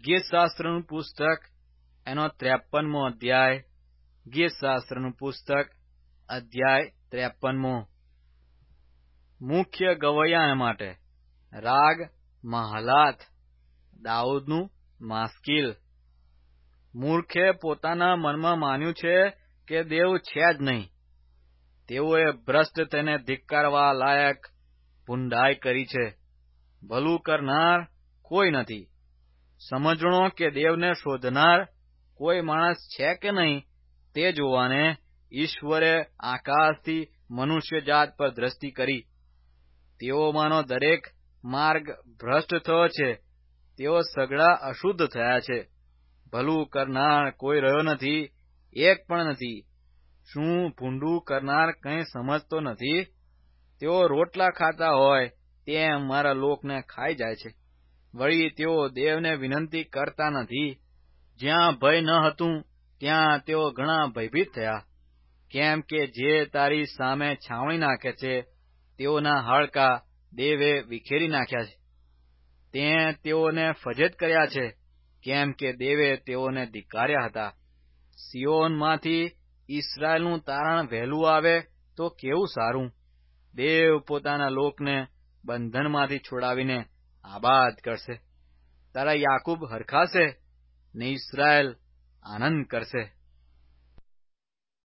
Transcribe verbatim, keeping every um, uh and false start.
ગીતશાસ્ત્રનું પુસ્તક એનો ત્રેપનમો અધ્યાય. ગીતશાસ્ત્રનું પુસ્તક અધ્યાય ત્રેપનમો. મુખ્ય ગવૈયા માટે રાગ મહાલાત. દાઉદનું માસ્કીલ. મૂર્ખે પોતાના મનમાં માન્યું છે કે દેવ છે જ નહીં. તેઓએ ભ્રષ્ટ તેને ધિક્કારવા લાયક ભૂંડાઈ કરી છે. ભલું કરનાર કોઈ નથી, સમજણો કે દેવને શોધનાર કોઈ માણસ છે કે નહીં, તે જોવાને ઈશ્વરે આકાશથી મનુષ્યજાત પર દ્રષ્ટિ કરી. તેઓમાંનો દરેક માર્ગ ભ્રષ્ટ થયો છે, તેઓ સઘળા અશુદ્ધ થયા છે. ભલું કરનાર કોઈ રહ્યો નથી, એક પણ નથી. શું ભૂંડું કરનાર કંઈ સમજતો નથી? તેઓ રોટલા ખાતા હોય તેમ મારા લોકને ખાઈ જાય છે. વળી તેઓ દેવને વિનંતી કરતા નથી. જ્યાં ભય ન હતું ત્યાં તેઓ ઘણા ભયભીત થયા. કેમ કે જે તારી સામે છાવણી નાખે છે, તેઓના હાડકાં દેવે વિખેરી નાખ્યા છે. તે તેઓને ફજેત કર્યા છે, કેમ કે દેવે તેઓને ધિક્કાર્યા હતા. સિયોનમાંથી ઈસ્રાયેલનું તારણ વહેલું આવે તો કેવું સારું! દેવ પોતાના લોકને બંધનમાંથી છોડાવીને આબાદ કરશે. તારા યાકૂબ હરખાશે ને ઈસ્રાયેલ આનંદ કરશે.